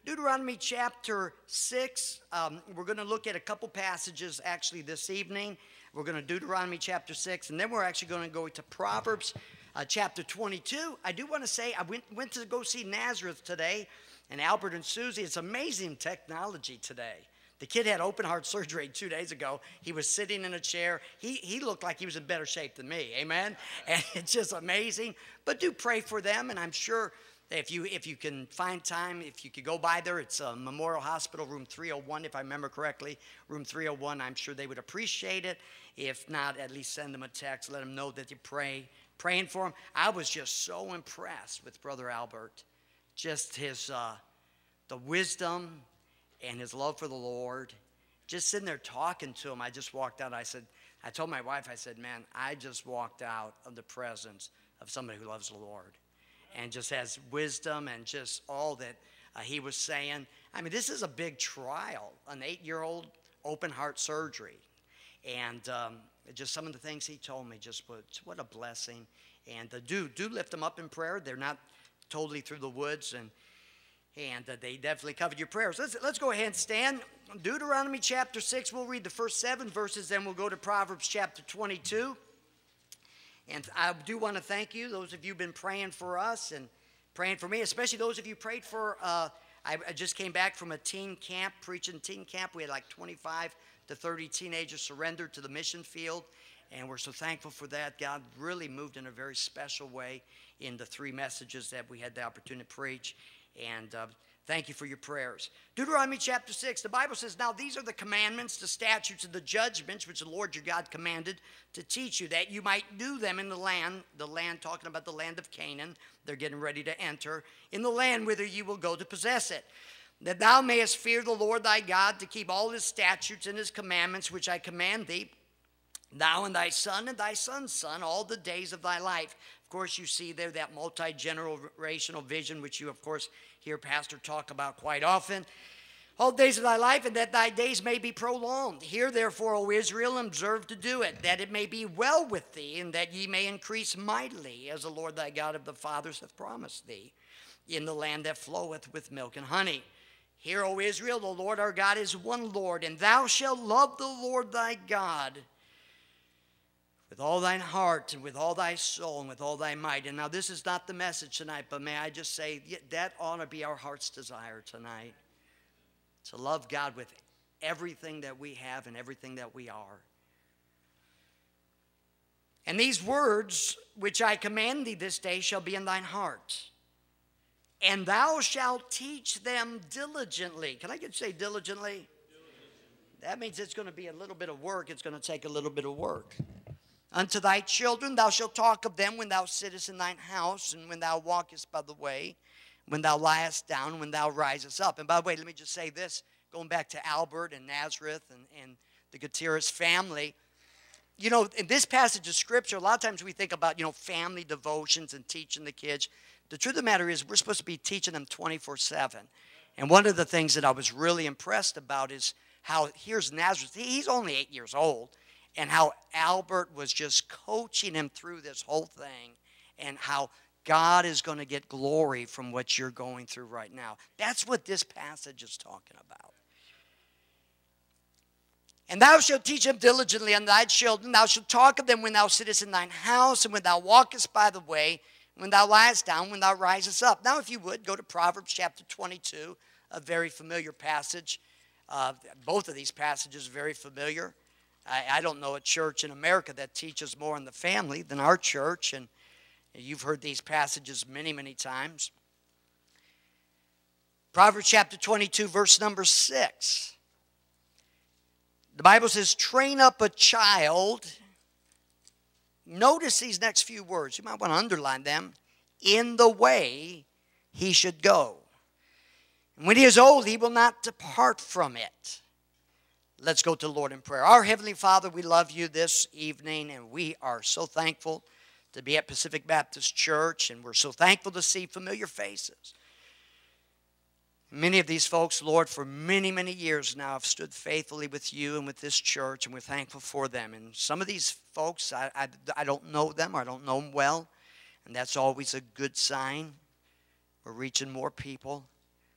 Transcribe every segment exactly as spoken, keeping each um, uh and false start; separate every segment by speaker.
Speaker 1: Deuteronomy chapter six. Um, we're going to look at a couple passages actually this evening. We're going to Deuteronomy chapter six, and then we're actually going to go to Proverbs uh, chapter twenty-two. I do want to say I went, went to go see Nazareth today, and Albert and Susie. It's amazing technology today. The kid had open heart surgery two days ago. He was sitting in a chair. He, he looked like he was in better shape than me, amen? And it's just amazing. But do pray for them, and I'm sure if you if you can find time, if you could go by there, it's uh, Memorial Hospital, room three oh one, if I remember correctly, room three oh one. I'm sure they would appreciate it. If not, at least send them a text. Let them know that you pray, praying for them. I was just so impressed with Brother Albert. Just his, uh, the wisdom and his love for the Lord. Just sitting there talking to him, I just walked out. I said, I told my wife, I said, man, I just walked out of the presence of somebody who loves the Lord and just has wisdom and just all that uh, he was saying. I mean, this is a big trial, an eight-year-old open heart surgery. And um, just some of the things he told me, just was, what a blessing. And uh, do, do lift them up in prayer. They're not totally through the woods, and And uh, they definitely covered your prayers. Let's, let's go ahead and stand. Deuteronomy chapter six, we'll read the first seven verses, then we'll go to Proverbs chapter twenty-two. And I do want to thank you, those of you who've been praying for us and praying for me, especially those of you prayed for, uh, I, I just came back from a teen camp, preaching teen camp. We had like twenty-five to thirty teenagers surrendered to the mission field. And we're so thankful for that. God really moved in a very special way in the three messages that we had the opportunity to preach. And uh, thank you for your prayers. Deuteronomy chapter six, the Bible says, now these are the commandments, the statutes, and the judgments which the Lord your God commanded to teach you, that you might do them in the land, the land talking about the land of Canaan, they're getting ready to enter, in the land whither you will go to possess it, that thou mayest fear the Lord thy God, to keep all his statutes and his commandments which I command thee, thou and thy son and thy son's son, all the days of thy life. Of course, you see there that multi-generational vision, which you, of course, hear Pastor talk about quite often. All the days of thy life, and that thy days may be prolonged. Hear therefore, O Israel, and observe to do it, that it may be well with thee, and that ye may increase mightily, as the Lord thy God of the fathers hath promised thee, in the land that floweth with milk and honey. Hear, O Israel, the Lord our God is one Lord, and thou shalt love the Lord thy God with all thine heart and with all thy soul and with all thy might. And now this is not the message tonight, but may I just say that ought to be our heart's desire tonight, to love God with everything that we have and everything that we are. And these words which I command thee this day shall be in thine heart, and thou shalt teach them diligently. Can I just say diligently? Diligently. That means it's going to be a little bit of work. It's going to take a little bit of work. Unto thy children thou shalt talk of them when thou sittest in thine house, and when thou walkest by the way, when thou liest down, when thou risest up. And by the way, let me just say this, going back to Albert and Nazareth and, and the Gutierrez family. You know, in this passage of Scripture, a lot of times we think about, you know, family devotions and teaching the kids. The truth of the matter is we're supposed to be teaching them twenty-four seven. And one of the things that I was really impressed about is how, here's Nazareth. He's only eight years old. And how Albert was just coaching him through this whole thing, and how God is going to get glory from what you're going through right now. That's what this passage is talking about. And thou shalt teach them diligently unto thy children. Thou shalt talk of them when thou sittest in thine house, and when thou walkest by the way, when thou liest down, when thou risest up. Now, if you would, go to Proverbs chapter twenty-two, a very familiar passage. Uh, both of these passages are very familiar. I, I don't know a church in America that teaches more on the family than our church, and you've heard these passages many, many times. Proverbs chapter twenty-two, verse number six. The Bible says, train up a child. Notice these next few words. You might want to underline them. In the way he should go. And when he is old, he will not depart from it. Let's go to the Lord in prayer. Our Heavenly Father, we love you this evening, and we are so thankful to be at Pacific Baptist Church, and we're so thankful to see familiar faces. Many of these folks, Lord, for many, many years now have stood faithfully with you and with this church, and we're thankful for them. And some of these folks, I, I, I don't know them, or I don't know them well, and that's always a good sign. We're reaching more people.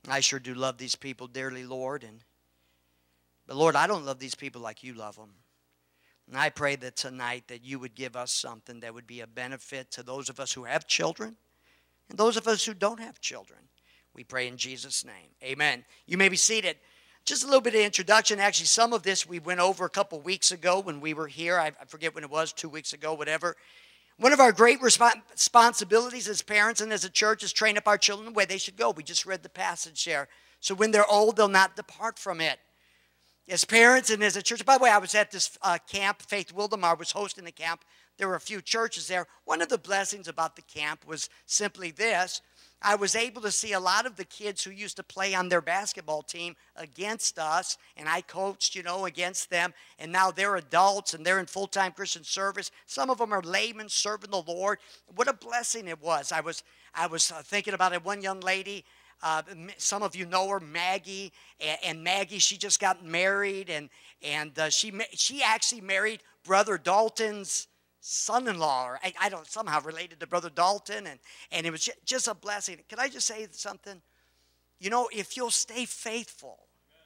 Speaker 1: I sure do love these people dearly, Lord. And but Lord, I don't love these people like you love them. And I pray that tonight that you would give us something that would be a benefit to those of us who have children and those of us who don't have children. We pray in Jesus' name. Amen. You may be seated. Just a little bit of introduction. Actually, some of this we went over a couple weeks ago when we were here. I forget when it was, two weeks ago, whatever. One of our great responsibilities as parents and as a church is train up our children the way they should go. We just read the passage there. So when they're old, they'll not depart from it. As parents and as a church. By the way, I was at this uh, camp. Faith Wildemar was hosting the camp. There were a few churches there. One of the blessings about the camp was simply this. I was able to see a lot of the kids who used to play on their basketball team against us, and I coached, you know, against them, and now they're adults, and they're in full-time Christian service. Some of them are laymen serving the Lord. What a blessing it was. I was, I was uh, thinking about it. One young lady, uh, some of you know her, Maggie, and, and Maggie, she just got married, and, and uh, she, she actually married Brother Dalton's son-in-law, or I, I don't somehow related to Brother Dalton, and, and it was just a blessing. Can I just say something? You know, if you'll stay faithful,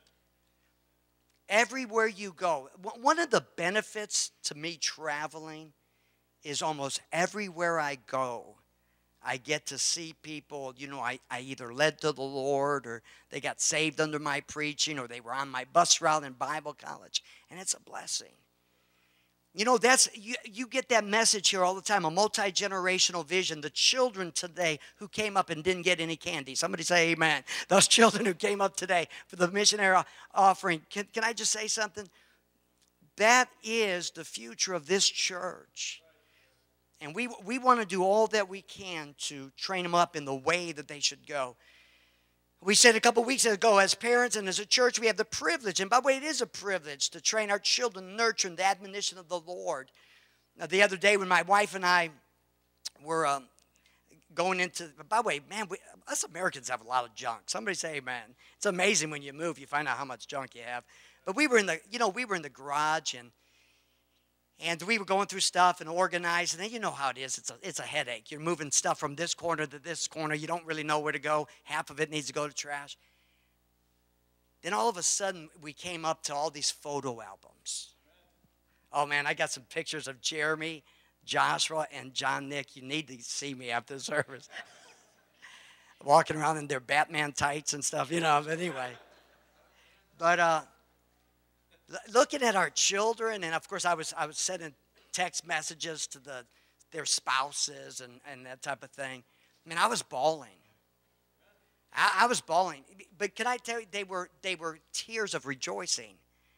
Speaker 1: everywhere you go, one of the benefits to me traveling is almost everywhere I go, I get to see people, you know, I, I either led to the Lord or they got saved under my preaching or they were on my bus route in Bible college, and it's a blessing. You know, that's you, you get that message here all the time, a multi-generational vision. The children today who came up and didn't get any candy. Somebody say amen. Those children who came up today for the missionary offering. Can, can I just say something? That is the future of this church. And we, we want to do all that we can to train them up in the way that they should go. We said a couple weeks ago, as parents and as a church, we have the privilege, and by the way, it is a privilege to train our children, nurture the admonition of the Lord. Now, the other day when my wife and I were um, going into, by the way, man, we, us Americans have a lot of junk. Somebody say amen. It's amazing when you move, you find out how much junk you have. But we were in the, you know, we were in the garage, and And we were going through stuff and organizing. And you know how it is. It's a, it's a headache. You're moving stuff from this corner to this corner. You don't really know where to go. Half of it needs to go to trash. Then all of a sudden, we came up to all these photo albums. Oh, man, I got some pictures of Jeremy, Joshua, and John Nick. You need to see me after the service. Walking around in their Batman tights and stuff, you know. But anyway. But, uh. Looking at our children, and of course I was I was sending text messages to the their spouses and, and that type of thing. I mean, I was bawling. I, I was bawling. But can I tell you, they were they were tears of rejoicing.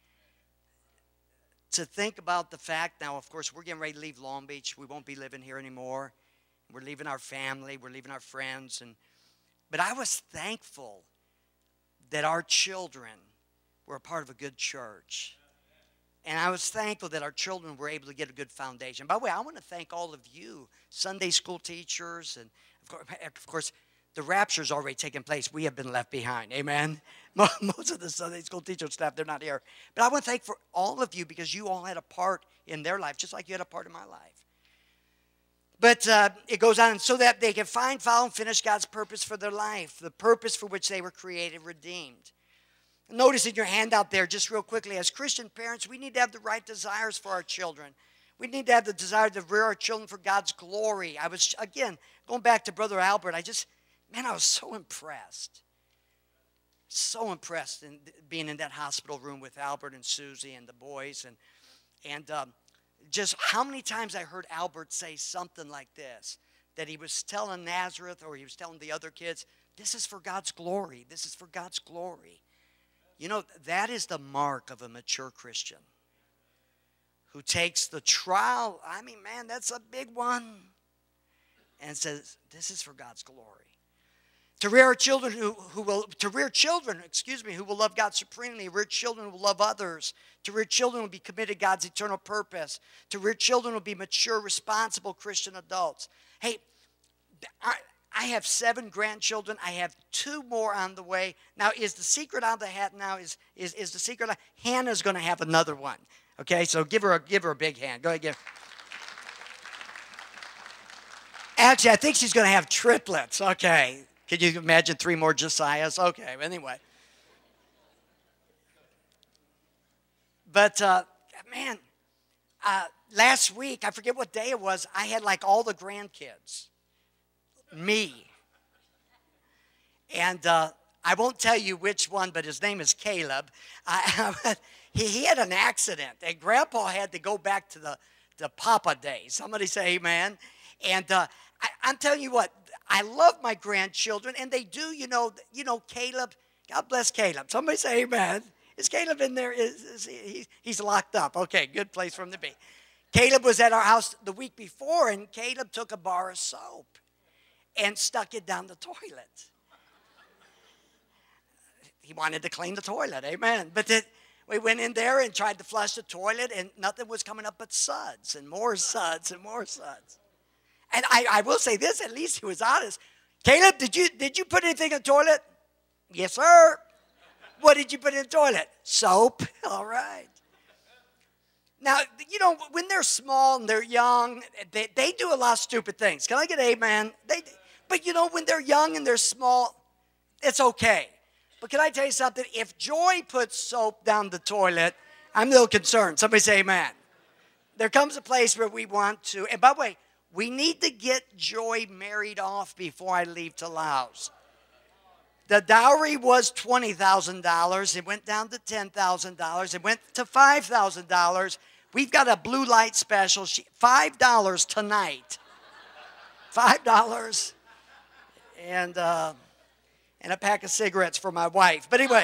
Speaker 1: To think about the fact, now of course we're getting ready to leave Long Beach. We won't be living here anymore. We're leaving our family, we're leaving our friends, and but I was thankful that our children we're a part of a good church. And I was thankful that our children were able to get a good foundation. By the way, I want to thank all of you, Sunday school teachers, and of course, the rapture's already taken place. We have been left behind. Amen? Most of the Sunday school teacher staff, they're not here. But I want to thank for all of you because you all had a part in their life, just like you had a part in my life. But uh, it goes on, so that they can find, follow, and finish God's purpose for their life, the purpose for which they were created, redeemed. Notice in your handout there, just real quickly, as Christian parents, we need to have the right desires for our children. We need to have the desire to rear our children for God's glory. I was, again, going back to Brother Albert, I just, man, I was so impressed. So impressed in being in that hospital room with Albert and Susie and the boys. And, and um, just how many times I heard Albert say something like this, that he was telling Nazareth or he was telling the other kids, this is for God's glory. This is for God's glory. You know, that is the mark of a mature Christian who takes the trial, I mean, man, that's a big one, and says, this is for God's glory. To rear children who, who will, to rear children, excuse me, who will love God supremely, rear children who will love others, to rear children who will be committed to God's eternal purpose, to rear children who will be mature, responsible Christian adults. Hey, I, I have seven grandchildren. I have two more on the way. Now, is the secret on the hat now, is, is, is the secret, Hannah's going to have another one. Okay, so give her a, give her a big hand. Go ahead, give. Actually, I think she's going to have triplets. Okay, Can you imagine three more Josiahs? Okay, anyway. But, uh, man, uh, last week, I forget what day it was, I had like all the grandkids. Me. And uh, I won't tell you which one, but his name is Caleb. I, he, he had an accident, and Grandpa had to go back to the, the Papa days. Somebody say amen. And uh, I, I'm telling you what, I love my grandchildren, and they do, you know, you know, Caleb, God bless Caleb. Somebody say amen. Is Caleb in there? Is, is he, he's locked up. Okay, good place for him to be. Caleb was at our house the week before, and Caleb took a bar of soap and stuck it down the toilet. He wanted to clean the toilet, amen. But then we went in there and tried to flush the toilet, and nothing was coming up but suds and more suds and more suds. And I, I will say this, at least he was honest. Caleb, did you, did you put anything in the toilet? Yes, sir. What did you put in the toilet? Soap. All right. Now, you know, when they're small and they're young, they, they do a lot of stupid things. Can I get an amen? They, but, you know, when they're young and they're small, it's okay. But can I tell you something? If Joy puts soap down the toilet, I'm a little concerned. Somebody say amen. There comes a place where we want to. And by the way, we need to get Joy married off before I leave to Laos. The dowry was twenty thousand dollars. It went down to ten thousand dollars. It went to five thousand dollars. We've got a blue light special. five dollars tonight. five dollars. And, uh, and a pack of cigarettes for my wife. But anyway.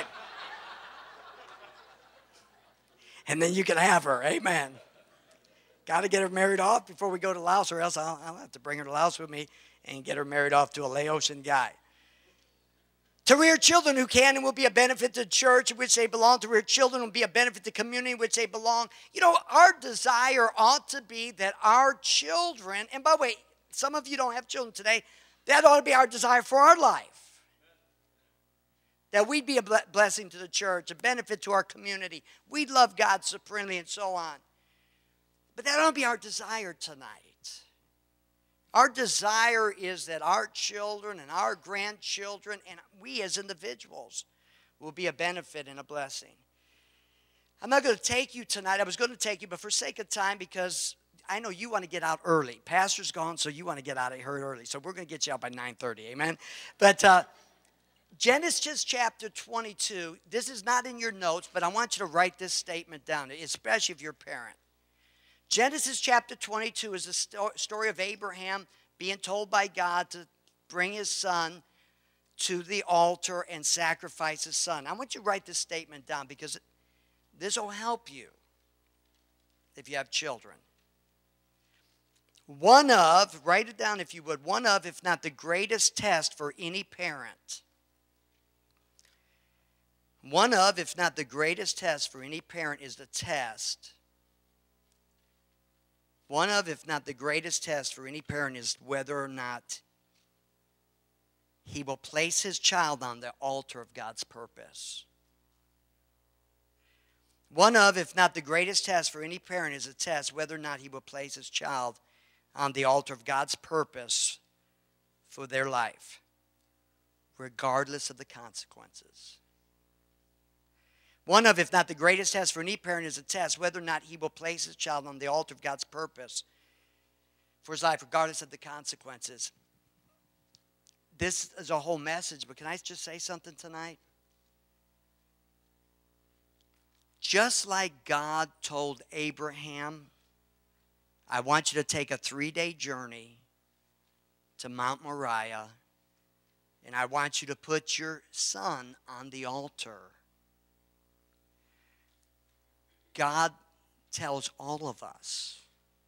Speaker 1: And then you can have her. Amen. Got to get her married off before we go to Laos, or else I'll, I'll have to bring her to Laos with me and get her married off to a Laotian guy. To rear children who can and will be a benefit to the church in which they belong. To rear children will be a benefit to the community in which they belong. You know, our desire ought to be that our children, and by the way, some of you don't have children today, that ought to be our desire for our life. That we'd be a blessing to the church, a benefit to our community. We'd love God supremely and so on. But that ought to be our desire tonight. Our desire is that our children and our grandchildren and we as individuals will be a benefit and a blessing. I'm not going to take you tonight. I was going to take you, but for sake of time, because I know you want to get out early. Pastor's gone, so you want to get out of here early. So we're going to get you out by nine thirty, amen? But uh, Genesis chapter twenty-two, this is not in your notes, but I want you to write this statement down, especially if you're a parent. Genesis chapter twenty-two is the story of Abraham being told by God to bring his son to the altar and sacrifice his son. I want you to write this statement down because this will help you if you have children. One of, write it down if you would, one of, if not the greatest test for any parent. One of, if not the greatest test for any parent is the test. One of, if not the greatest test for any parent is whether or not he will place his child on the altar of God's purpose. One of, if not the greatest test for any parent is a test whether or not he will place his child on the altar of God's purpose for their life, regardless of the consequences. One of, if not the greatest test for any parent, is a test whether or not he will place his child on the altar of God's purpose for his life, regardless of the consequences. This is a whole message, but can I just say something tonight? Just like God told Abraham, I want you to take a three-day journey to Mount Moriah, and I want you to put your son on the altar. God tells all of us,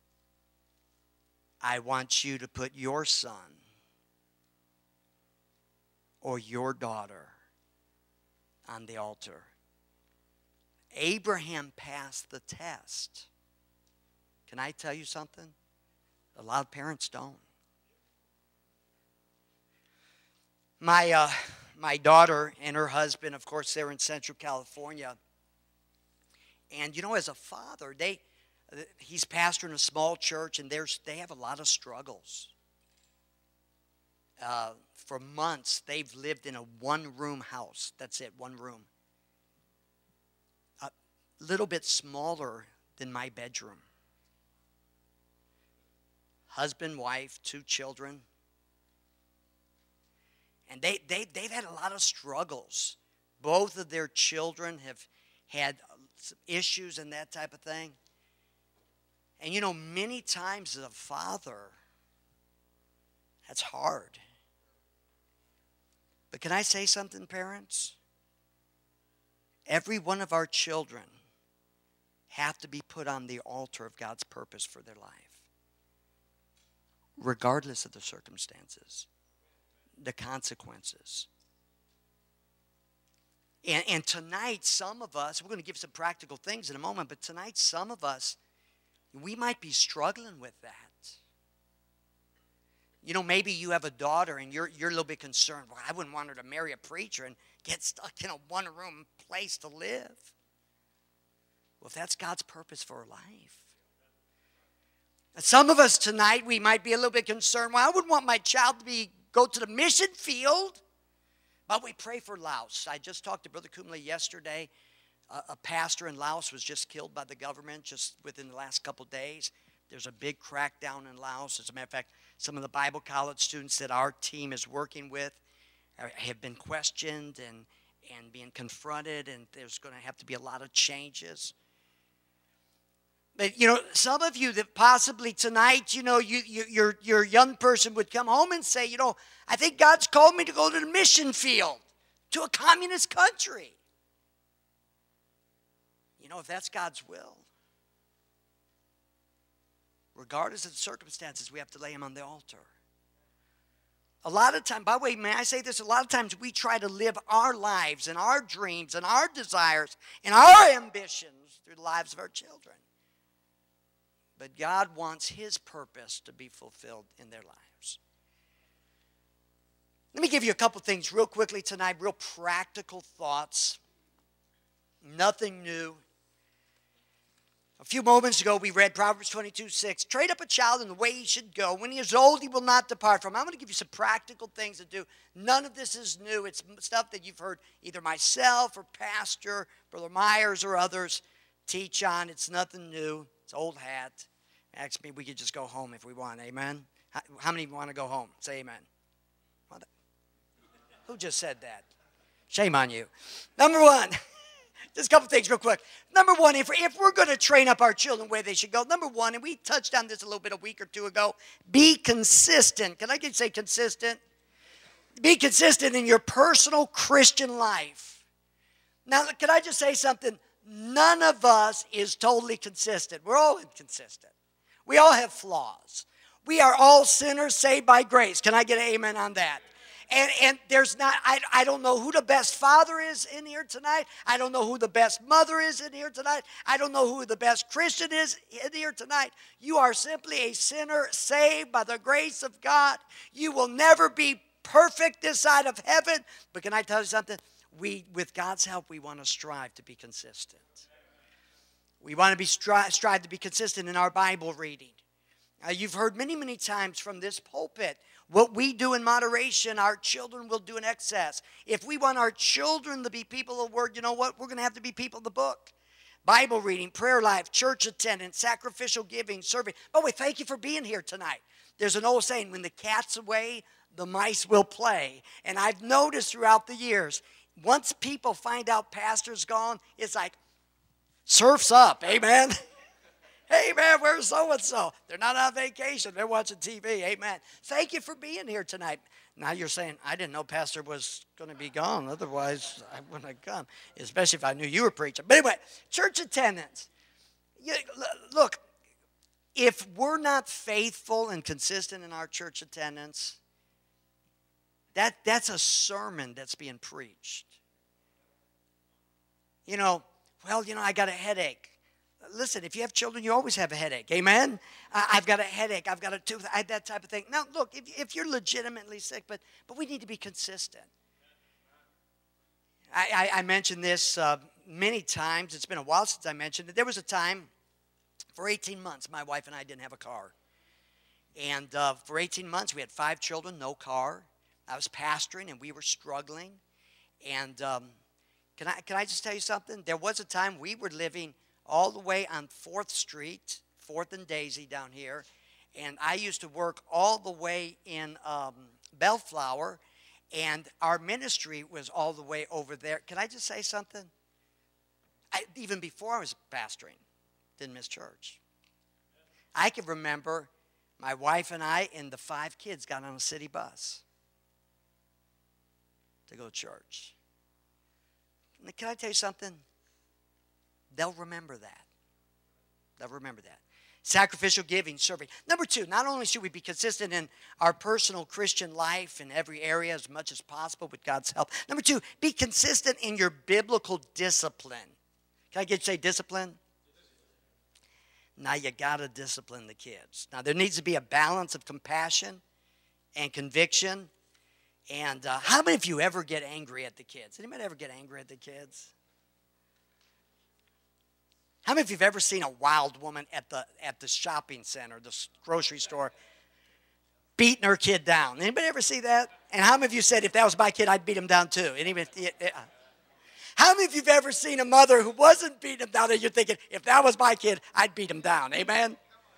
Speaker 1: I want you to put your son or your daughter on the altar. Abraham passed the test. Can I tell you something? A lot of parents don't. My, uh, my daughter and her husband, of course, they're in Central California. And, you know, as a father, they, he's pastoring a small church, and there's, they have a lot of struggles. Uh, for months, they've lived in a one-room house. That's it, one room. A little bit smaller than my bedroom. Husband, wife, two children. And they, they, they've had a lot of struggles. Both of their children have had some issues and that type of thing. And you know, many times as a father, that's hard. But can I say something, parents? Every one of our children have to be put on the altar of God's purpose for their life, regardless of the circumstances, the consequences. And, and tonight, some of us, we're going to give some practical things in a moment, but tonight, some of us, we might be struggling with that. You know, maybe you have a daughter and you're, you're a little bit concerned. Well, I wouldn't want her to marry a preacher and get stuck in a one-room place to live. Well, if that's God's purpose for her life. And some of us tonight, we might be a little bit concerned. Well, I wouldn't want my child to be go to the mission field. But we pray for Laos. I just talked to Brother Kumle yesterday. A, a pastor in Laos was just killed by the government just within the last couple days. There's a big crackdown in Laos. As a matter of fact, some of the Bible college students that our team is working with have been questioned and, and being confronted, and there's going to have to be a lot of changes. But, you know, some of you that possibly tonight, you know, you, you, your, your young person would come home and say, you know, I think God's called me to go to the mission field, to a communist country. You know, if that's God's will, regardless of the circumstances, we have to lay him on the altar. A lot of times, by the way, may I say this? A lot of times we try to live our lives and our dreams and our desires and our ambitions through the lives of our children. But God wants his purpose to be fulfilled in their lives. Let me give you a couple things real quickly tonight, real practical thoughts. Nothing new. A few moments ago, we read Proverbs twenty-two six. Train up a child in the way he should go. When he is old, he will not depart from. I'm going to give you some practical things to do. None of this is new. It's stuff that you've heard either myself or Pastor, Brother Myers or others teach on. It's nothing new. It's old hat. Actually, we could just go home if we want. Amen? How, how many want to go home? Say amen. What? Who just said that? Shame on you. Number one. Just a couple things real quick. Number one, if, if we're going to train up our children where they should go, number one, and we touched on this a little bit a week or two ago, be consistent. Can I get say consistent? Be consistent in your personal Christian life. Now, can I just say something? None of us is totally consistent. We're all inconsistent. We all have flaws. We are all sinners saved by grace. Can I get an amen on that? And, and there's not, I, I don't know who the best father is in here tonight. I don't know who the best mother is in here tonight. I don't know who the best Christian is in here tonight. You are simply a sinner saved by the grace of God. You will never be perfect this side of heaven. But can I tell you something? We, with God's help, we want to strive to be consistent. We want to be stri- strive to be consistent in our Bible reading. Uh, you've heard many, many times from this pulpit, what we do in moderation, our children will do in excess. If we want our children to be people of the Word, you know what? We're going to have to be people of the book. Bible reading, prayer life, church attendance, sacrificial giving, serving. By the way, thank you for being here tonight. There's an old saying, when the cat's away, the mice will play. And I've noticed throughout the years, once people find out pastor's gone, it's like, surf's up, amen? Hey, man, where's so-and-so? They're not on vacation. They're watching T V. Amen. Thank you for being here tonight. Now you're saying, I didn't know Pastor was going to be gone. Otherwise, I wouldn't have come, especially if I knew you were preaching. But anyway, church attendance. You, look, if we're not faithful and consistent in our church attendance, that, that's a sermon that's being preached. You know, well, you know, I got a headache. Listen, if you have children, you always have a headache. Amen? Uh, I've got a headache. I've got a tooth. I, that type of thing. Now, look, if, if you're legitimately sick, but, but we need to be consistent. I, I, I mentioned this uh, many times. It's been a while since I mentioned it. There was a time for eighteen months my wife and I didn't have a car. And uh, for eighteen months, we had five children, no car. I was pastoring, and we were struggling. And um, can I can I just tell you something? There was a time we were living all the way on fourth Street, fourth and Daisy down here. And I used to work all the way in um, Bellflower, and our ministry was all the way over there. Can I just say something? I, even before I was pastoring, didn't miss church. I can remember my wife and I and the five kids got on a city bus to go to church. And can I tell you something? They'll remember that. They'll remember that. Sacrificial giving, serving. Number two, not only should we be consistent in our personal Christian life in every area as much as possible with God's help. Number two, be consistent in your biblical discipline. Can I get you to say discipline? Now you got to discipline the kids. Now there needs to be a balance of compassion and conviction. And uh, how many of you ever get angry at the kids? Anybody ever get angry at the kids? How many of you have ever seen a wild woman at the at the shopping center, the grocery store, beating her kid down? Anybody ever see that? And how many of you said, if that was my kid, I'd beat him down too? Anybody, yeah. How many of you have ever seen a mother who wasn't beating him down and you're thinking, if that was my kid, I'd beat him down? Amen?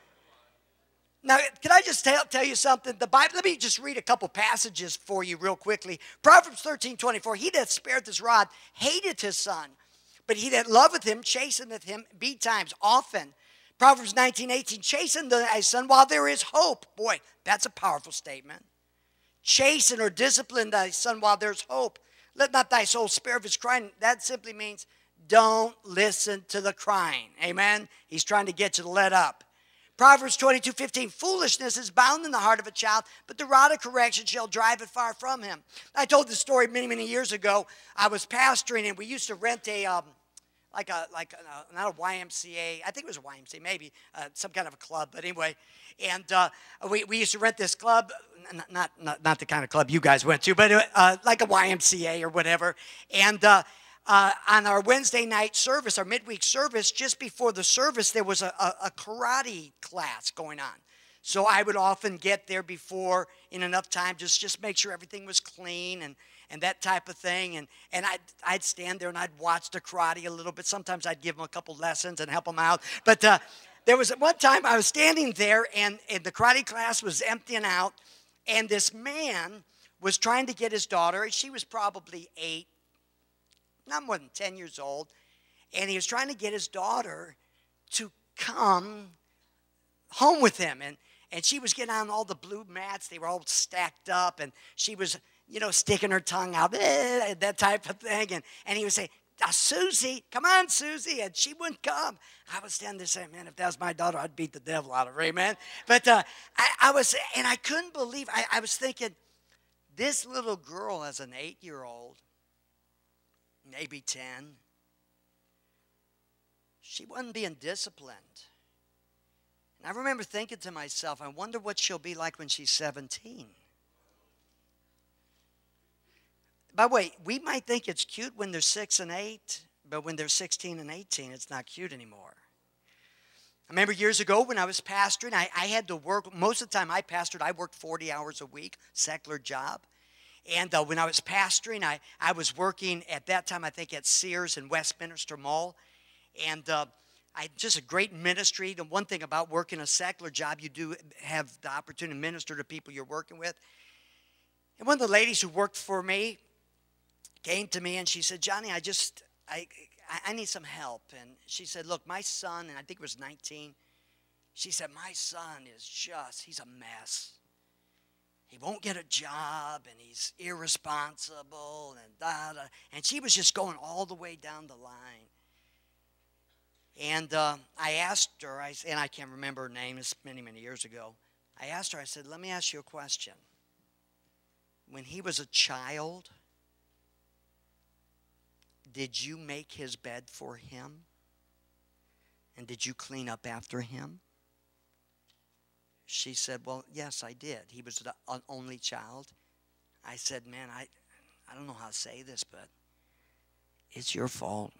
Speaker 1: Now, can I just tell, tell you something? The Bible, let me just read a couple passages for you real quickly. Proverbs thirteen twenty-four, he that spareth his rod hateth his son, but he that loveth him chasteneth him betimes, often. Proverbs nineteen eighteen, chasten thy son while there is hope. Boy, that's a powerful statement. Chasten or discipline thy son while there's hope. Let not thy soul spare of his crying. That simply means don't listen to the crying. Amen? He's trying to get you to let up. Proverbs twenty-two fifteen, foolishness is bound in the heart of a child, but the rod of correction shall drive it far from him. I told this story many, many years ago. I was pastoring, and we used to rent a, um, like a, like a, not a Y M C A, I think it was a Y M C A, maybe, uh, some kind of a club, but anyway. And uh, we, we used to rent this club, not, not, not the kind of club you guys went to, but uh, like a Y M C A or whatever. And uh, Uh, on our Wednesday night service, our midweek service, just before the service, there was a, a, a karate class going on. So I would often get there before in enough time, just, just make sure everything was clean and, and that type of thing. And, and I'd, I'd stand there and I'd watch the karate a little bit. Sometimes I'd give them a couple lessons and help them out. But uh, there was one time I was standing there and, and the karate class was emptying out. And this man was trying to get his daughter. She was probably eight. Not more than ten years old, and he was trying to get his daughter to come home with him, and, and she was getting on all the blue mats. They were all stacked up, and she was, you know, sticking her tongue out, eh, that type of thing, and, and he would say, oh, Susie, come on, Susie, and she wouldn't come. I was standing there saying, man, if that was my daughter, I'd beat the devil out of her, amen? But uh, I, I was, and I couldn't believe, I, I was thinking, this little girl as an eight-year-old, maybe ten, she wasn't being disciplined. And I remember thinking to myself, I wonder what she'll be like when she's seventeen. By the way, we might think it's cute when they're six and eight, but when they're sixteen and eighteen, it's not cute anymore. I remember years ago when I was pastoring, I, I had to work, most of the time I pastored, I worked forty hours a week, secular job. And uh, when I was pastoring, I, I was working at that time, I think, at Sears and Westminster Mall. And uh, I had just a great ministry. The one thing about working a secular job, you do have the opportunity to minister to people you're working with. And one of the ladies who worked for me came to me and she said, Johnny, I just, I, I need some help. And she said, look, my son, and I think it was nineteen, she said, my son is just, he's a mess. He won't get a job, and he's irresponsible, and da da. And she was just going all the way down the line. And uh, I asked her, I, and I can't remember her name, it's many, many years ago. I asked her, I said, let me ask you a question. When he was a child, did you make his bed for him? And did you clean up after him? She said, well, yes, I did. He was the only child. I said, man, I, I don't know how to say this, but it's your fault.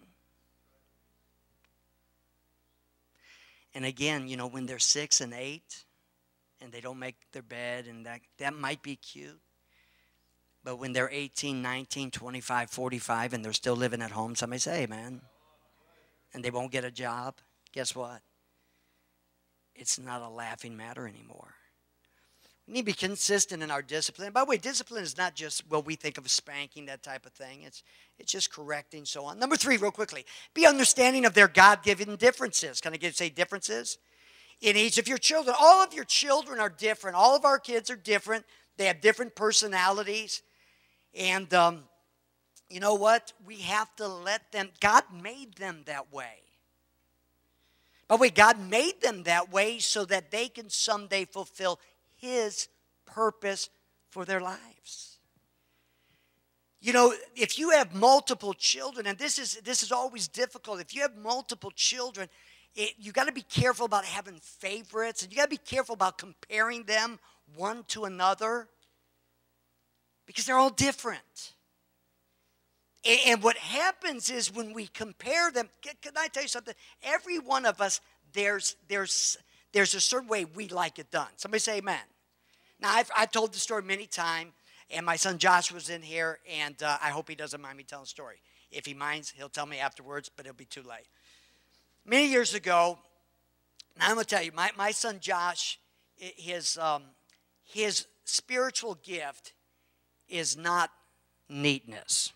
Speaker 1: And again, you know, when they're six and eight, and they don't make their bed, and that, that might be cute. But when they're eighteen, nineteen, twenty-five, forty-five, and they're still living at home, somebody say, hey, man, and they won't get a job, guess what? It's not a laughing matter anymore. We need to be consistent in our discipline. By the way, discipline is not just what we think of as spanking, that type of thing. It's, it's just correcting, so on. Number three, real quickly, be understanding of their God-given differences. Can I get, say differences? In each of your children. All of your children are different. All of our kids are different. They have different personalities. And um, you know what? We have to let them, God made them that way. By the way, God made them that way so that they can someday fulfill His purpose for their lives. You know, if you have multiple children, and this is this is always difficult. If you have multiple children, it, you got to be careful about having favorites, and you got to be careful about comparing them one to another, because they're all different. And, and what happens is when we compare them, can, can I tell you something? Every one of us, there's there's there's a certain way we like it done. Somebody say amen. Now, I've, I've told the story many times, and my son Josh was in here, and uh, I hope he doesn't mind me telling the story. If he minds, he'll tell me afterwards, but it'll be too late. Many years ago, now I'm going to tell you, my, my son Josh, his, um, his spiritual gift is not neatness.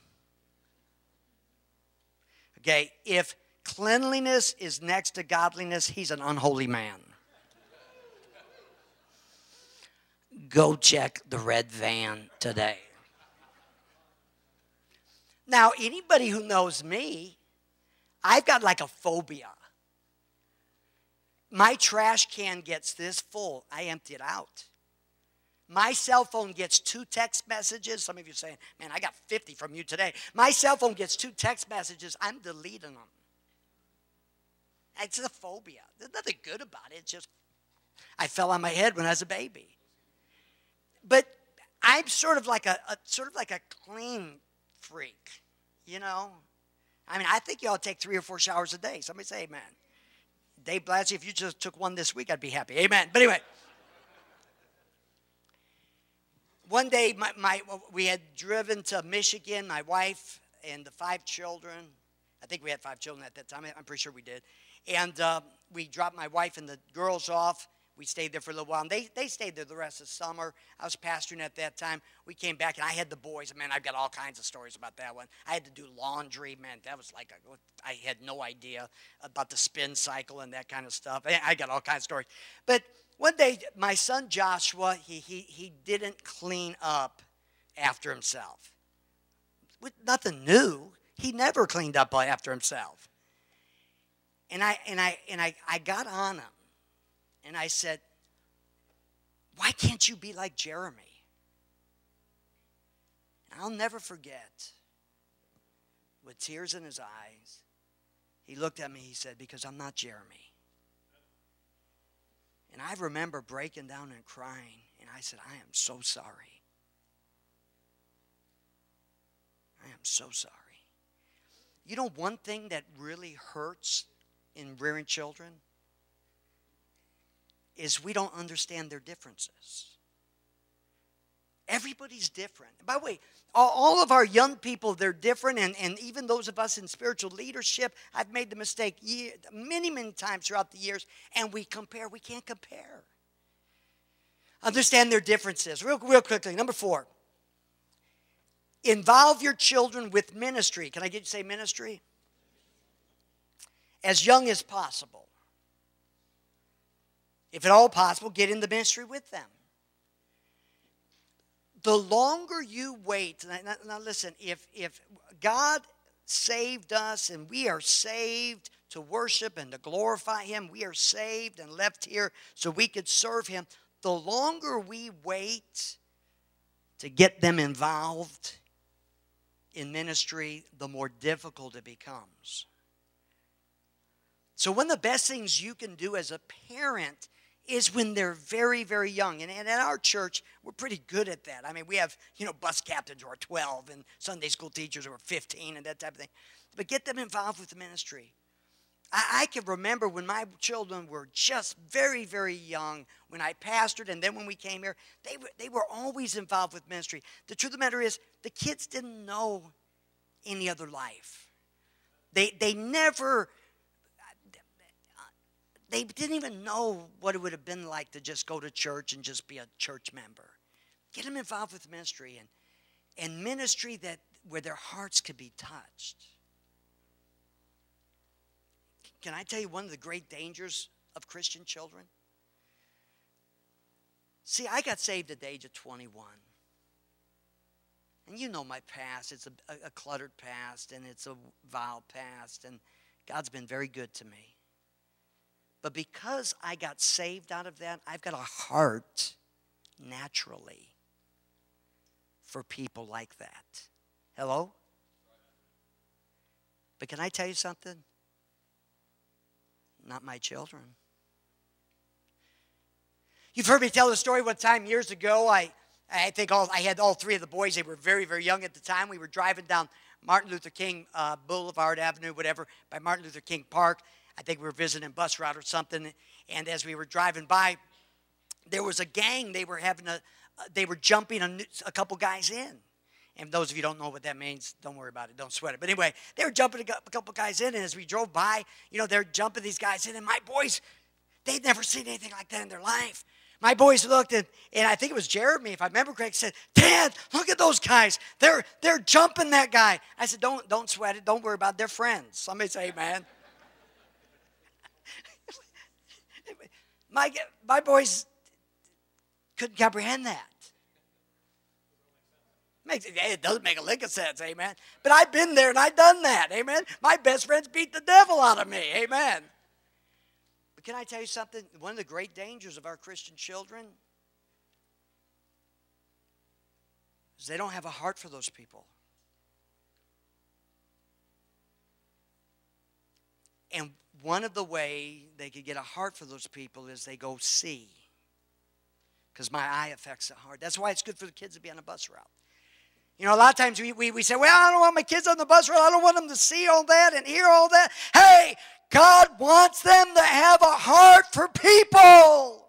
Speaker 1: Okay, if cleanliness is next to godliness, he's an unholy man. Go check the red van today. Now, anybody who knows me, I've got like a phobia. My trash can gets this full. I empty it out. My cell phone gets two text messages. Some of you are saying, man, I got fifty from you today. My cell phone gets two text messages. I'm deleting them. It's a phobia. There's nothing good about it. It's just, I fell on my head when I was a baby. But I'm sort of like a, a sort of like a clean freak, you know. I mean, I think you ought to take three or four showers a day. Somebody say amen. Dave Blasey, if you just took one this week, I'd be happy. Amen. But anyway, one day my, my we had driven to Michigan, my wife and the five children. I think we had five children at that time. I'm pretty sure we did. And uh, we dropped my wife and the girls off. We stayed there for a little while, and they, they stayed there the rest of the summer. I was pastoring at that time. We came back, and I had the boys. Man, I've got all kinds of stories about that one. I had to do laundry. Man, that was like, a, I had no idea about the spin cycle and that kind of stuff. I, I got all kinds of stories. But one day, my son Joshua, he, he, he didn't clean up after himself. With nothing new. He never cleaned up after himself. And I, and I, and I, I got on him. And I said, why can't you be like Jeremy? And I'll never forget, with tears in his eyes, he looked at me, he said, because I'm not Jeremy. And I remember breaking down and crying, and I said, I am so sorry. I am so sorry. You know one thing that really hurts in rearing children? Is we don't understand their differences. Everybody's different. By the way, all, all of our young people, they're different, and, and even those of us in spiritual leadership, I've made the mistake year, many, many times throughout the years, and we compare. We can't compare. Understand their differences. Real, real quickly, number four. Involve your children with ministry. Can I get you to say ministry? As young as possible. If at all possible, get in the ministry with them. The longer you wait, now, now listen, if, if God saved us and we are saved to worship and to glorify Him, we are saved and left here so we could serve Him, the longer we wait to get them involved in ministry, the more difficult it becomes. So one of the best things you can do as a parent is when they're very, very young. And, and at our church, we're pretty good at that. I mean, we have, you know, bus captains who are twelve and Sunday school teachers who are fifteen and that type of thing. But get them involved with the ministry. I, I can remember when my children were just very, very young, when I pastored, and then when we came here, they were, they were always involved with ministry. The truth of the matter is, the kids didn't know any other life. They, they never, they didn't even know what it would have been like to just go to church and just be a church member. Get them involved with ministry, and, and ministry that where their hearts could be touched. Can I tell you one of the great dangers of Christian children? See, I got saved at the age of twenty-one. And you know my past. It's a, a, a cluttered past, and it's a vile past, and God's been very good to me. But because I got saved out of that, I've got a heart naturally for people like that. Hello? But can I tell you something? Not my children. You've heard me tell the story one time years ago. I, I think all, I had all three of the boys. They were very, very young at the time. We were driving down Martin Luther King uh, Boulevard Avenue, whatever, by Martin Luther King Park. I think we were visiting a bus route or something. And as we were driving by, there was a gang. They were having a, they were jumping a, a couple guys in. And those of you who don't know what that means, don't worry about it. Don't sweat it. But anyway, they were jumping a couple guys in. And as we drove by, you know, they're jumping these guys in. And my boys, they'd never seen anything like that in their life. My boys looked, at, and I think it was Jeremy, if I remember correctly, said, Dad, look at those guys. They're, they're jumping that guy. I said, don't, don't sweat it. Don't worry about it. They're friends. Somebody say amen. my, my boys couldn't comprehend that. Makes, it doesn't make a lick of sense, amen. But I've been there and I've done that, amen. My best friends beat the devil out of me, amen. But can I tell you something? One of the great dangers of our Christian children is they don't have a heart for those people. And one of the way they could get a heart for those people is they go see. Because my eye affects the heart. That's why it's good for the kids to be on a bus route. You know, a lot of times we, we, we say, well, I don't want my kids on the bus route. I don't want them to see all that and hear all that. Hey, God wants them to have a heart for people.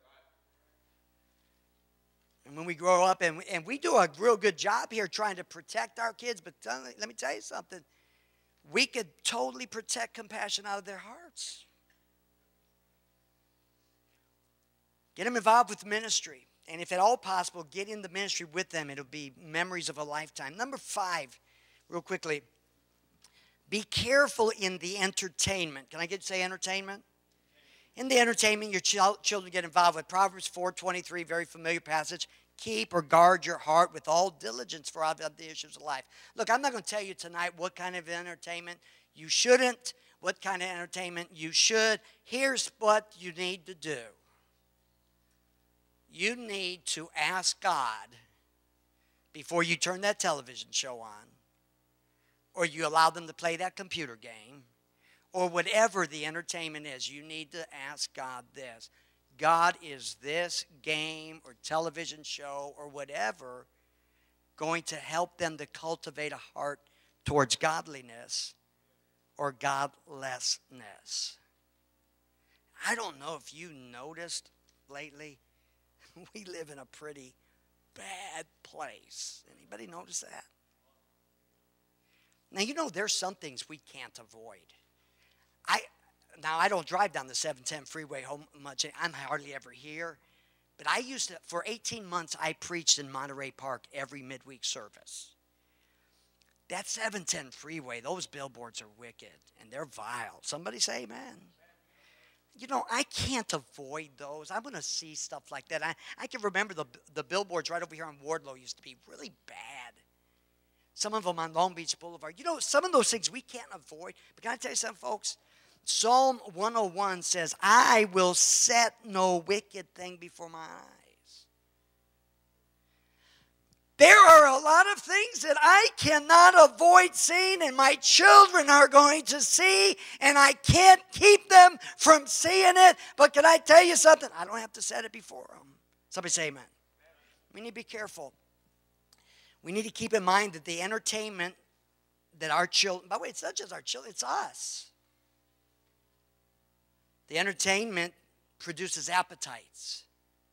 Speaker 1: And when we grow up, and, and we do a real good job here trying to protect our kids, but let me tell you something. We could totally protect compassion out of their hearts. Get them involved with ministry. And if at all possible, get in the ministry with them. It'll be memories of a lifetime. Number five, real quickly, be careful in the entertainment. Can I get say entertainment? In the entertainment, your ch- children get involved with. Proverbs four twenty-three, very familiar passage. Keep or guard your heart with all diligence, for out of the issues of life. Look, I'm not going to tell you tonight what kind of entertainment you shouldn't, what kind of entertainment you should. Here's what you need to do. You need to ask God before you turn that television show on, or you allow them to play that computer game, or whatever the entertainment is. You need to ask God this. God, is this game or television show or whatever going to help them to cultivate a heart towards godliness or godlessness? I don't know if you noticed lately, we live in a pretty bad place. Anybody notice that? Now, you know, there's some things we can't avoid. I Now, I don't drive down the seven ten freeway home much. I'm hardly ever here. But I used to, for eighteen months, I preached in Monterey Park every midweek service. That seven ten freeway, those billboards are wicked, and they're vile. Somebody say amen. You know, I can't avoid those. I'm going to see stuff like that. I, I can remember the, the billboards right over here on Wardlow used to be really bad. Some of them on Long Beach Boulevard. You know, some of those things we can't avoid. But can I tell you something, folks? Psalm one oh one says, I will set no wicked thing before my eyes. There are a lot of things that I cannot avoid seeing, and my children are going to see, and I can't keep them from seeing it. But can I tell you something? I don't have to set it before them. Somebody say amen. We need to be careful. We need to keep in mind that the entertainment that our children, by the way, it's not just our children, it's us. The entertainment produces appetites.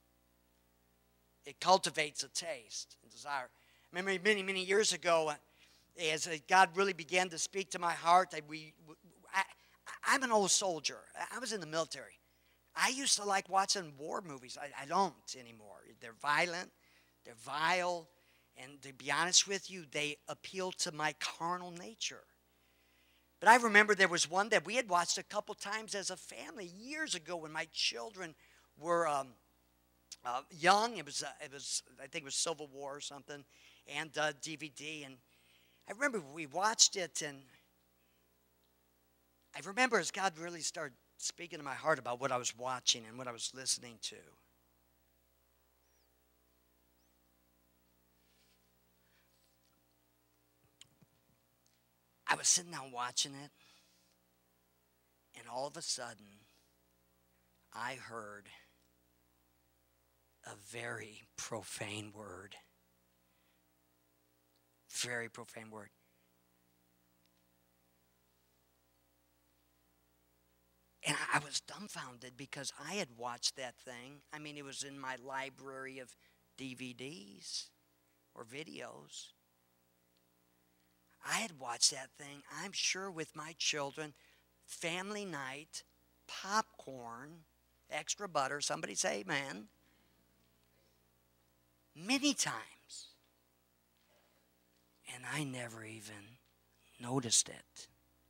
Speaker 1: It cultivates a taste and desire. I remember many, many years ago, as God really began to speak to my heart, I, we, I, I'm an old soldier. I was in the military. I used to like watching war movies. I, I don't anymore. They're violent. They're vile. And to be honest with you, they appeal to my carnal nature. But I remember there was one that we had watched a couple times as a family years ago when my children were um, uh, young. It was, uh, it was, I think it was Civil War or something, and uh, D V D. And I remember we watched it, and I remember as God really started speaking to my heart about what I was watching and what I was listening to. I was sitting down watching it, and all of a sudden, I heard a very profane word. Very profane word. And I was dumbfounded because I had watched that thing. I mean, it was in my library of D V Ds or videos. I had watched that thing, I'm sure, with my children, family night, popcorn, extra butter, somebody say amen, many times. And I never even noticed it.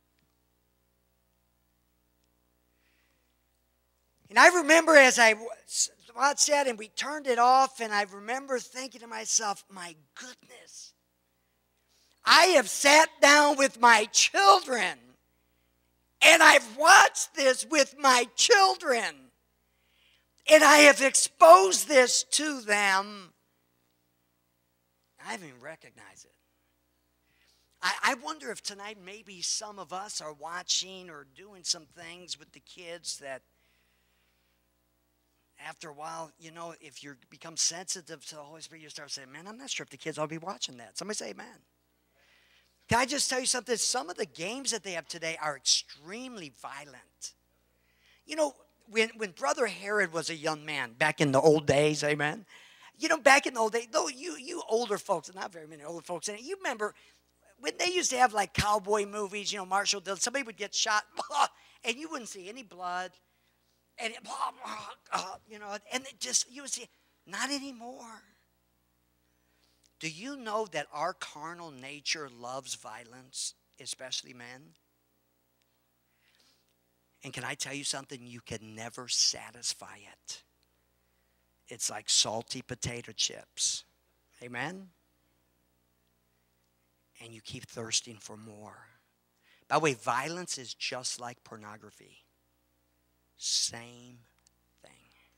Speaker 1: And I remember as I watched that and we turned it off, and I remember thinking to myself, my goodness, I have sat down with my children and I've watched this with my children and I have exposed this to them. I haven't even recognized it. I, I wonder if tonight maybe some of us are watching or doing some things with the kids that after a while, you know, if you become sensitive to the Holy Spirit, you start saying, man, I'm not sure if the kids ought to be watching that. Somebody say amen. Can I just tell you something? Some of the games that they have today are extremely violent. You know, when, when Brother Herod was a young man, back in the old days, amen? You know, back in the old days, though you, you older folks, not very many older folks in it, you remember when they used to have like cowboy movies, you know, Marshall Dillon, somebody would get shot, and you wouldn't see any blood. And, it, you know, and it just, you would see, not anymore. Do you know that our carnal nature loves violence, especially men? And can I tell you something? You can never satisfy it. It's like salty potato chips. Amen? And you keep thirsting for more. By the way, violence is just like pornography. Same thing.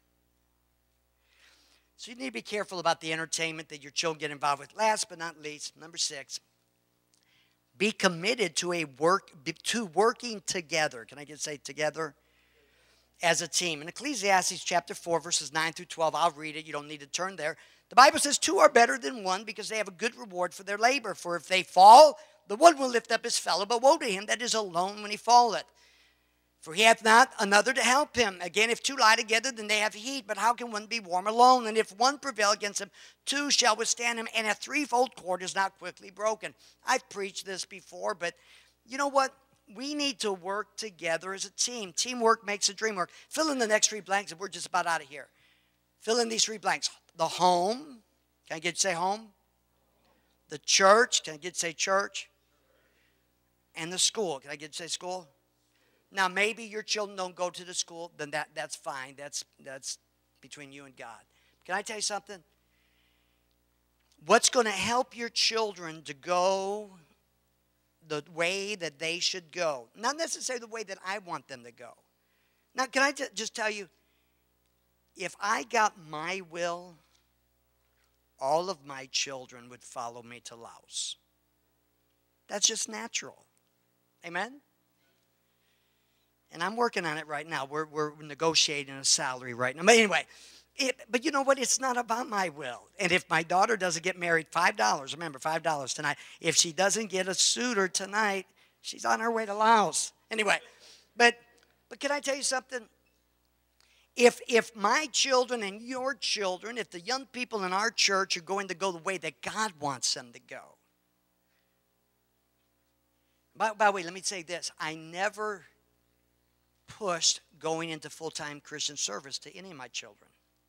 Speaker 1: So you need to be careful about the entertainment that your children get involved with. Last but not least, number six, be committed to a work to working together. Can I just say together? As a team. In Ecclesiastes chapter four, verses nine through twelve, I'll read it. You don't need to turn there. The Bible says two are better than one because they have a good reward for their labor. For if they fall, the one will lift up his fellow, but woe to him that is alone when he falleth. For he hath not another to help him. Again, if two lie together, then they have heat. But how can one be warm alone? And if one prevail against him, two shall withstand him. And a threefold cord is not quickly broken. I've preached this before, but you know what? We need to work together as a team. Teamwork makes the dream work. Fill in the next three blanks, and we're just about out of here. Fill in these three blanks. The home. Can I get you to say home? The church. Can I get you to say church? And the school. Can I get you to say school? Now, maybe your children don't go to the school, then that, that's fine. That's, that's between you and God. Can I tell you something? What's going to help your children to go the way that they should go? Not necessarily the way that I want them to go. Now, can I t- just tell you, if I got my will, all of my children would follow me to Laos. That's just natural. Amen? And I'm working on it right now. We're, we're negotiating a salary right now. But anyway, it, but you know what? It's not about my will. And if my daughter doesn't get married, five dollars, remember, five dollars tonight. If she doesn't get a suitor tonight, she's on her way to Laos. Anyway, but, but can I tell you something? If, if my children and your children, if the young people in our church are going to go the way that God wants them to go. By, by the way, let me say this. I never pushed going into full-time Christian service to any of my children.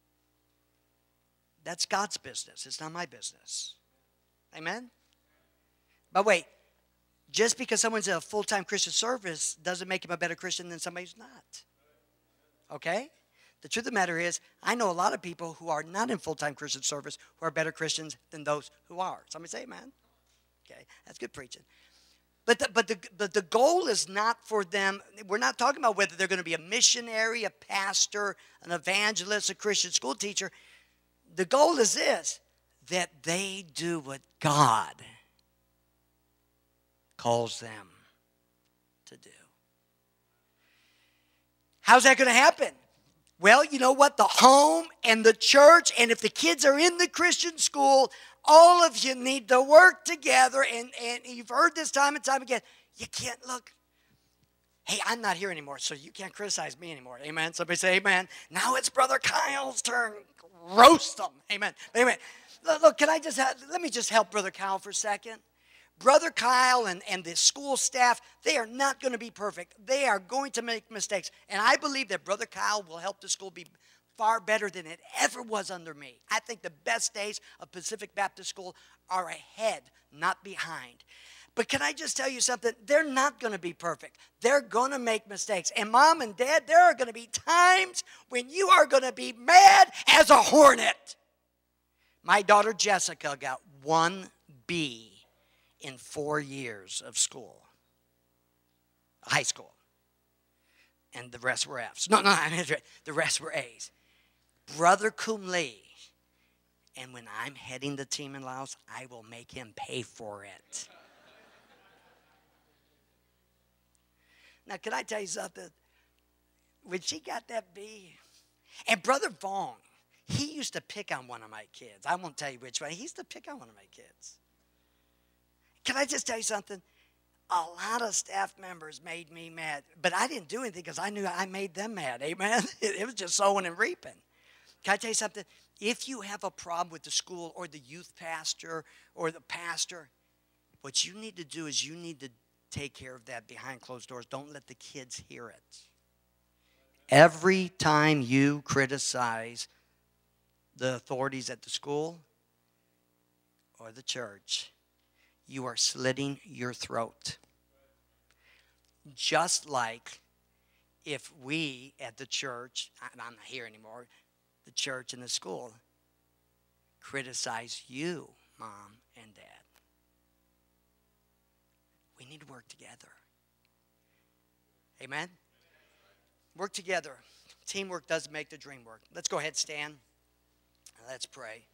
Speaker 1: That's God's business. It's not my business. Amen? By the way, just because someone's in a full-time Christian service doesn't make him a better Christian than somebody who's not. Okay? The truth of the matter is, I know a lot of people who are not in full-time Christian service who are better Christians than those who are. Somebody say amen. Okay, that's good preaching. But the, but, the, but the goal is not for them, we're not talking about whether they're going to be a missionary, a pastor, an evangelist, a Christian school teacher. The goal is this, that they do what God calls them to do. How's that going to happen? Well, you know what? The home and the church, and if the kids are in the Christian school, all of you need to work together. And, and you've heard this time and time again. You can't look. Hey, I'm not here anymore, so you can't criticize me anymore. Amen. Somebody say amen. Now it's Brother Kyle's turn. Roast them. Amen. Amen. Look, look, can I just, have, let me just help Brother Kyle for a second. Brother Kyle and, and the school staff, they are not going to be perfect. They are going to make mistakes. And I believe that Brother Kyle will help the school be far better than it ever was under me. I think the best days of Pacific Baptist School are ahead, not behind. But can I just tell you something? They're not going to be perfect. They're going to make mistakes. And Mom and Dad, there are going to be times when you are going to be mad as a hornet. My daughter Jessica got one B in four years of school, high school. And the rest were F's. No, no, I mean, the rest were A's. Brother cum laude. And when I'm heading the team in Laos, I will make him pay for it. Now, can I tell you something? When she got that B, and Brother Vaughn, he used to pick on one of my kids. I won't tell you which one. He used to pick on one of my kids. Can I just tell you something? A lot of staff members made me mad, but I didn't do anything because I knew I made them mad. Amen? It, it was just sowing and reaping. Can I tell you something? If you have a problem with the school or the youth pastor or the pastor, what you need to do is you need to take care of that behind closed doors. Don't let the kids hear it. Every time you criticize the authorities at the school or the church, you are slitting your throat. Just like if we at the church, I'm not here anymore, the church and the school, criticize you, Mom and Dad. We need to work together. Amen? Work together. Teamwork does make the dream work. Let's go ahead and stand. Let's pray.